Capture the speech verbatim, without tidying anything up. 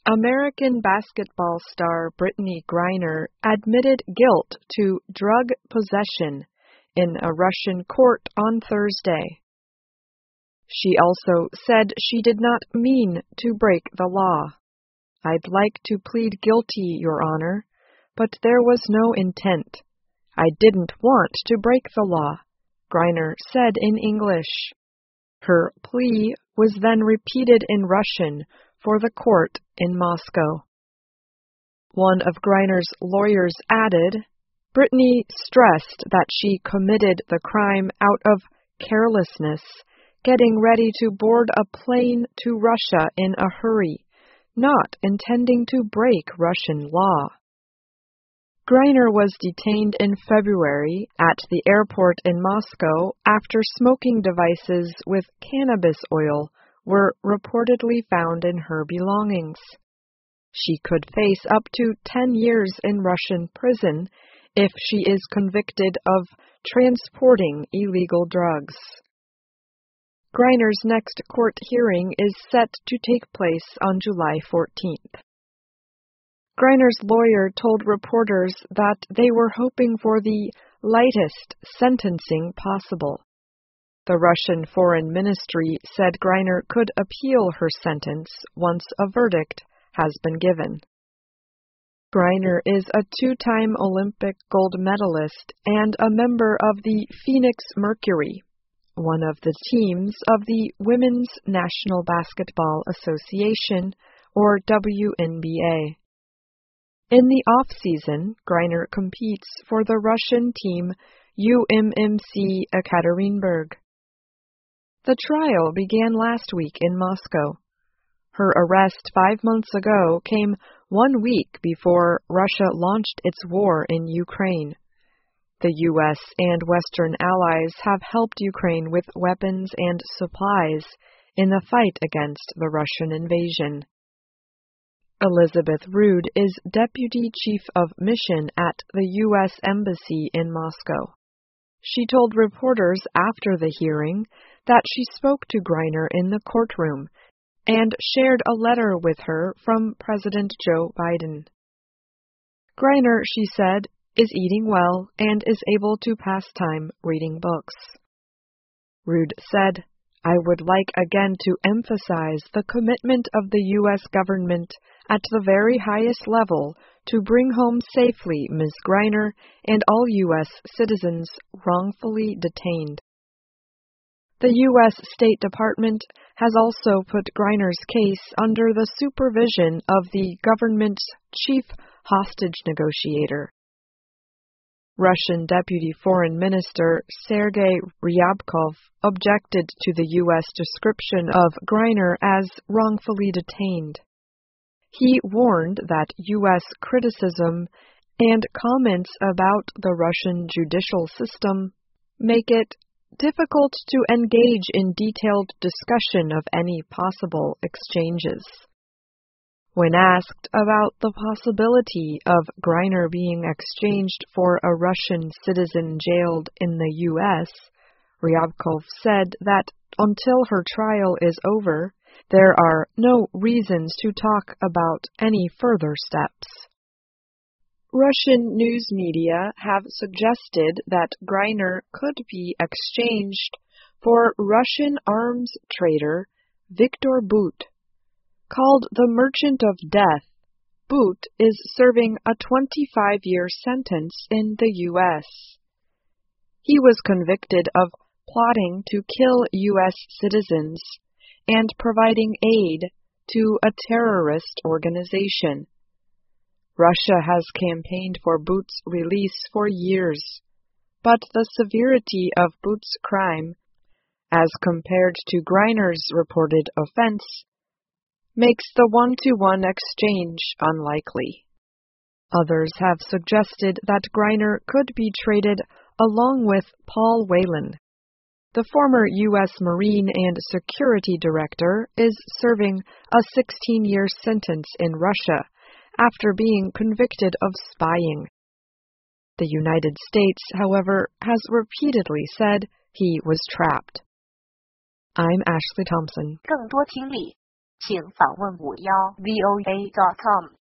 American basketball star Brittany Griner admitted guilt to drug possession in a Russian court on Thursday. She also said she did not mean to break the law. "I'd like to plead guilty, Your Honor, but there was no intent. I didn't want to break the law," Griner said in English. Her plea was then repeated in Russian for the court in Moscow. One of Griner's lawyers added, "Brittany stressed that she committed the crime out of carelessness, getting ready to board a plane to Russia in a hurry, not intending to break Russian law." Griner was detained in February at the airport in Moscow after smoking devices with cannabis oil were reportedly found in her belongings. She could face up to ten years in Russian prison if she is convicted of transporting illegal drugs. Griner's next court hearing is set to take place on July fourteenth. Griner's lawyer told reporters that they were hoping for the lightest sentencing possible. The Russian Foreign Ministry said Griner could appeal her sentence once a verdict has been given. Griner is a two-time Olympic gold medalist and a member of the Phoenix Mercury, one of the teams of the Women's National Basketball Association, or W N B A. In the off-season, Griner competes for the Russian team U M M C Ekaterinburg. The trial began last week in Moscow. Her arrest five months ago came one week before Russia launched its war in Ukraine. The U S and Western allies have helped Ukraine with weapons and supplies in the fight against the Russian invasion. Elizabeth Rood is Deputy Chief of Mission at the U S Embassy in Moscow. She told reporters after the hearing that she spoke to Griner in the courtroom and shared a letter with her from President Joe Biden. Griner, she said, is eating well and is able to pass time reading books. Rood said, "I would like again to emphasize the commitment of the U S government at the very highest level to bring home safely Miz Griner and all U S citizens wrongfully detained." The U S State Department has also put Griner's case under the supervision of the government's chief hostage negotiator. Russian Deputy Foreign Minister Sergei Ryabkov objected to the U S description of Griner as wrongfully detained. He warned that U S criticism and comments about the Russian judicial system make it difficult to engage in detailed discussion of any possible exchanges. When asked about the possibility of Griner being exchanged for a Russian citizen jailed in the U S, Ryabkov said that until her trial is over, there are no reasons to talk about any further steps. Russian news media have suggested that Griner could be exchanged for Russian arms trader Viktor Bout. Called the Merchant of Death, Bout is serving a twenty-five-year sentence in the U S. He was convicted of plotting to kill U S citizens and providing aid to a terrorist organization. Russia has campaigned for Bout's release for years, but the severity of Bout's crime, as compared to Griner's reported offense, makes the one-to-one exchange unlikely. Others have suggested that Griner could be traded along with Paul Whelan. The former U S Marine and Security Director is serving a sixteen-year sentence in Russia after being convicted of spying. The United States, however, has repeatedly said he was trapped. I'm Ashley Thompson. 更多听力请访问五幺 v o a dot com。